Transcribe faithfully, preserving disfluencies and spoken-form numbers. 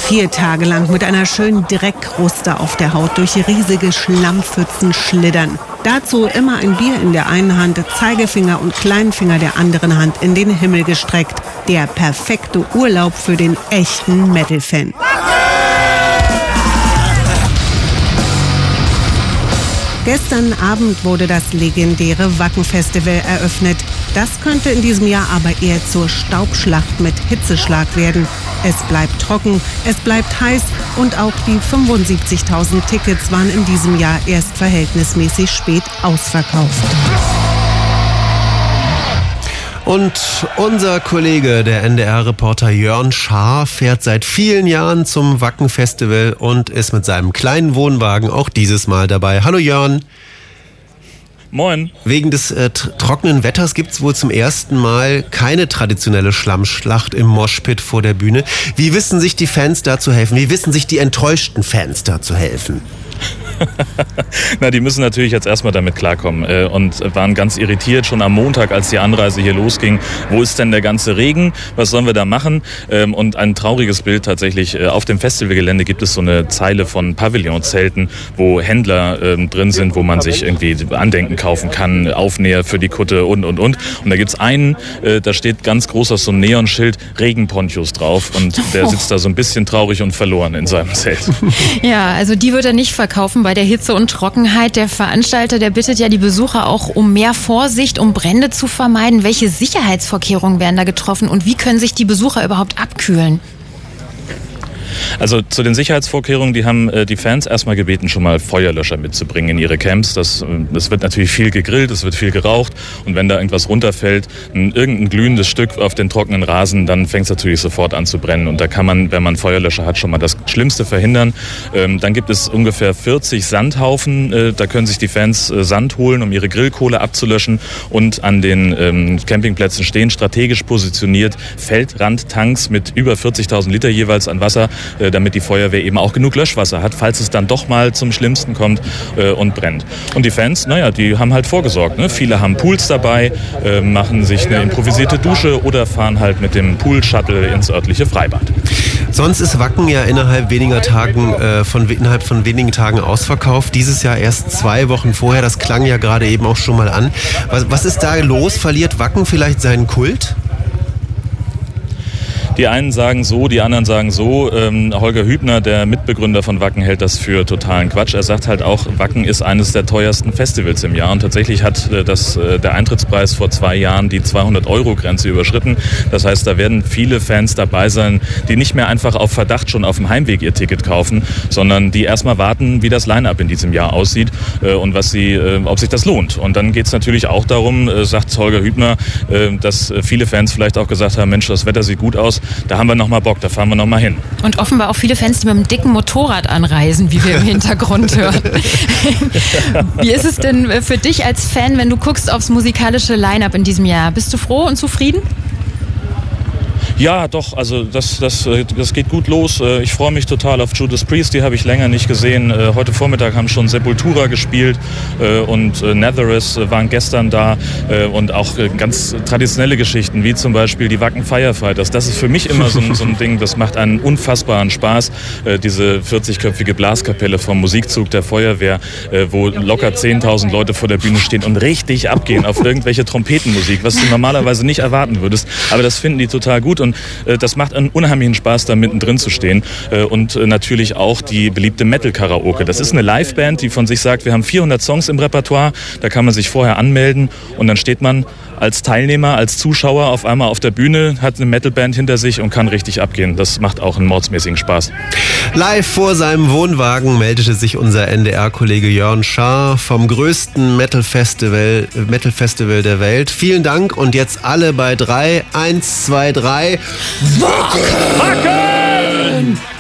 Vier Tage lang mit einer schönen Dreckkruste auf der Haut durch riesige Schlammpfützen schlittern. Dazu immer ein Bier in der einen Hand, Zeigefinger und Kleinfinger der anderen Hand in den Himmel gestreckt. Der perfekte Urlaub für den echten Metal-Fan. Gestern Abend wurde das legendäre Wacken-Festival eröffnet. Das könnte in diesem Jahr aber eher zur Staubschlacht mit Hitzeschlag werden. Es bleibt trocken, es bleibt heiß und auch die fünfundsiebzigtausend Tickets waren in diesem Jahr erst verhältnismäßig spät ausverkauft. Und unser Kollege, der N D R-Reporter Jörn Schaar, fährt seit vielen Jahren zum Wacken-Festival und ist mit seinem kleinen Wohnwagen auch dieses Mal dabei. Hallo Jörn. Moin. Wegen des äh, trockenen Wetters gibt es wohl zum ersten Mal keine traditionelle Schlammschlacht im Moshpit vor der Bühne. Wie wissen sich die Fans da zu helfen? Wie wissen sich die enttäuschten Fans da zu helfen? Na, die müssen natürlich jetzt erstmal damit klarkommen äh, und waren ganz irritiert schon am Montag, als die Anreise hier losging. Wo ist denn der ganze Regen? Was sollen wir da machen? Ähm, und ein trauriges Bild tatsächlich. Äh, auf dem Festivalgelände gibt es so eine Zeile von Pavillonzelten, wo Händler äh, drin sind, wo man sich irgendwie Andenken kaufen kann, Aufnäher für die Kutte und, und, und. Und da gibt's einen, äh, da steht ganz groß auf so einem Neonschild Regenponchos drauf und der sitzt da so ein bisschen traurig und verloren in seinem Zelt. Ja, also die wird er nicht verkaufen bei der Hitze und Trockenheit. Der Veranstalter, der bittet ja die Besucher auch um mehr Vorsicht, um Brände zu vermeiden. Welche Sicherheitsvorkehrungen werden da getroffen und wie können sich die Besucher überhaupt abkühlen? Also zu den Sicherheitsvorkehrungen, die haben äh, die Fans erstmal gebeten, schon mal Feuerlöscher mitzubringen in ihre Camps. Das, das wird natürlich viel gegrillt, es wird viel geraucht und wenn da irgendwas runterfällt, ein, irgendein glühendes Stück auf den trockenen Rasen, dann fängt es natürlich sofort an zu brennen. Und da kann man, wenn man Feuerlöscher hat, schon mal das Schlimmste verhindern. Ähm, dann gibt es ungefähr vierzig Sandhaufen, äh, da können sich die Fans äh, Sand holen, um ihre Grillkohle abzulöschen. Und an den ähm, Campingplätzen stehen strategisch positioniert Feldrandtanks mit über vierzigtausend Liter jeweils an Wasser, damit die Feuerwehr eben auch genug Löschwasser hat, falls es dann doch mal zum Schlimmsten kommt äh, und brennt. Und die Fans, naja, die haben halt vorgesorgt. Ne? Viele haben Pools dabei, äh, machen sich eine improvisierte Dusche oder fahren halt mit dem Pool-Shuttle ins örtliche Freibad. Sonst ist Wacken ja innerhalb weniger Tagen, äh, von, innerhalb von wenigen Tagen ausverkauft. Dieses Jahr erst zwei Wochen vorher. Das klang ja gerade eben auch schon mal an. Was, was ist da los? Verliert Wacken vielleicht seinen Kult? Die einen sagen so, die anderen sagen so. Ähm, Holger Hübner, der Mitbegründer von Wacken, hält das für totalen Quatsch. Er sagt halt auch, Wacken ist eines der teuersten Festivals im Jahr. Und tatsächlich hat äh, das, äh, der Eintrittspreis vor zwei Jahren die zweihundert-Euro-Grenze überschritten. Das heißt, da werden viele Fans dabei sein, die nicht mehr einfach auf Verdacht schon auf dem Heimweg ihr Ticket kaufen, sondern die erstmal warten, wie das Line-Up in diesem Jahr aussieht äh, und was sie, äh, ob sich das lohnt. Und dann geht es natürlich auch darum, äh, sagt Holger Hübner, äh, dass viele Fans vielleicht auch gesagt haben, Mensch, das Wetter sieht gut aus. Da haben wir noch mal Bock, da fahren wir noch mal hin. Und offenbar auch viele Fans, die mit einem dicken Motorrad anreisen, wie wir im Hintergrund hören. Wie ist es denn für dich als Fan, wenn du guckst aufs musikalische Line-Up in diesem Jahr? Bist du froh und zufrieden? Ja, doch, also das, das, das geht gut los. Ich freue mich total auf Judas Priest, die habe ich länger nicht gesehen. Heute Vormittag haben schon Sepultura gespielt und Nazareth waren gestern da und auch ganz traditionelle Geschichten, wie zum Beispiel die Wacken Firefighters. Das ist für mich immer so ein, so ein Ding, das macht einen unfassbaren Spaß, diese vierzigköpfige Blaskapelle vom Musikzug der Feuerwehr, wo locker zehntausend Leute vor der Bühne stehen und richtig abgehen auf irgendwelche Trompetenmusik, was du normalerweise nicht erwarten würdest. Aber das finden die total gut. Und äh, das macht einen unheimlichen Spaß, da mittendrin zu stehen. Äh, und äh, natürlich auch die beliebte Metal-Karaoke. Das ist eine Liveband, die von sich sagt, wir haben vierhundert Songs im Repertoire. Da kann man sich vorher anmelden und dann steht man als Teilnehmer, als Zuschauer auf einmal auf der Bühne, hat eine Metalband hinter sich und kann richtig abgehen. Das macht auch einen mordsmäßigen Spaß. Live vor seinem Wohnwagen meldete sich unser N D R-Kollege Jörn Schaar vom größten Metal-Festival, Metal-Festival der Welt. Vielen Dank und jetzt alle bei drei. Eins, zwei, drei. Wacken! Wacken!